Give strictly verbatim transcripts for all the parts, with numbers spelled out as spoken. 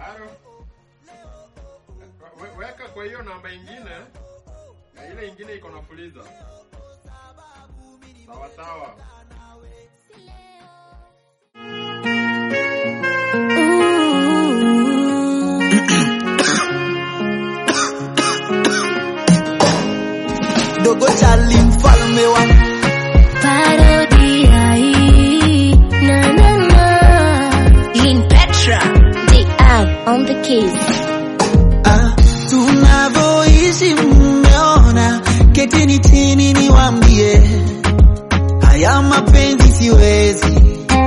Aro. Weka kwa hiyo namba ingine. Na ile ingine iko na fuliza. Sawa sawa. Dogo Charlie mfalme wa parodia hii na na na Lin Petra D I on the keys. Ah, tunavyoishi mmeona, ketini chini niwaambie, haya mapenzi siwezi.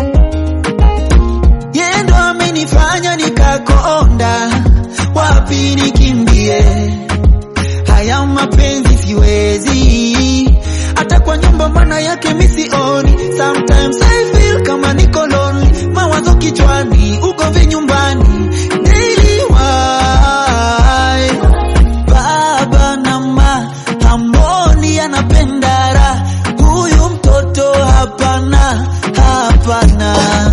Yeye ndo amenifanya nikakonda, wapi nikimbie? Haya mapenzi siwezi, hata kwa nyumba maana yake misioni. Sometimes I feel kama niko lonely, mawazo kichwani, ugomvi nyumbani, daily why. Baba na ma hamoni anapenda raha, huyu mtoto hapana, hapana.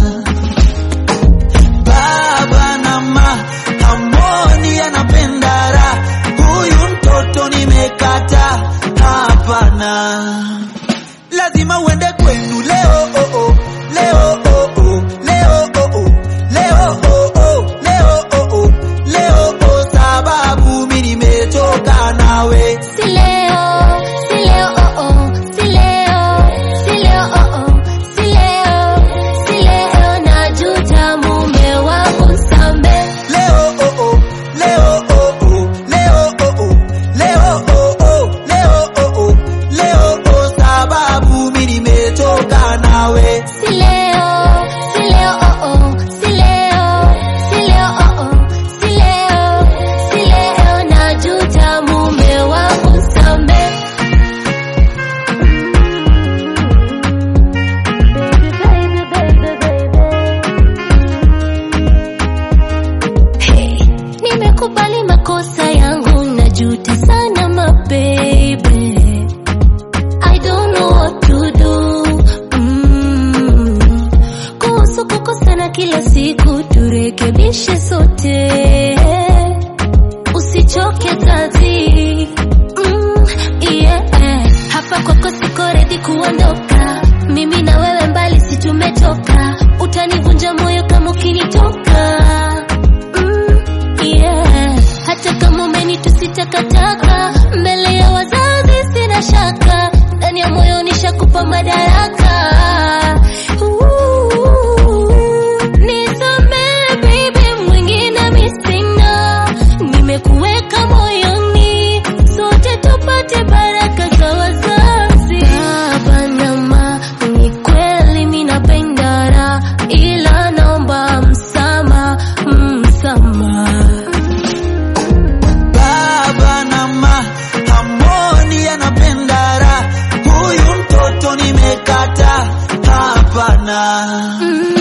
Baba na ma hamoni anapenda raha, huyu mtoto nimekata, hapana. Lazima uende kwenu leo, oh oh, leo, oh oh, leo, oh oh, leo, oh oh, leo, oh oh, leo, oh, sababu mimi nimetoka nawe. Si leo, si leo, oh oh, si leo, si leo, oh oh, si leo, si leo, najuta mume wangu sambe. Leo, oh oh, leo, oh oh, leo, oh oh, leo, oh oh, leo, oh oh, leo, oh, sababu mimi nimetoka nawe. Si leo, si leo, oh oh, si leo, si leo, oh oh, si leo, si leo, najuta mume wangu sambe. Baby, baby, baby, baby. Hey, nimekubali makosa yangu, najuta sana my baby. I don't know what to do. Mm. Kuhusu kukosana kila siku, turekebishe sote, usichoke kazi. Mm, yeah. Hapa kwako siko ready kuondoka, mimi na wewe mbali si tumetoka, utanivunja moyo kama ukinitoka. Mm, yeah. Hata kama umenitusi takataka, mbele ya wazazi sina shaka, ndani ya moyo nishakupa madaraka. Ooh, nisamehe baby, mwingine mimi sina, nimekuweka moyoni, sote tupate baraka za wazazi. Baba na ma, ni kweli mimi napenda raha, ila naomba msamaha, msamaha. Baba na ma hamoni anapenda raha, huyu mtoto nimekata, hapana. Mm.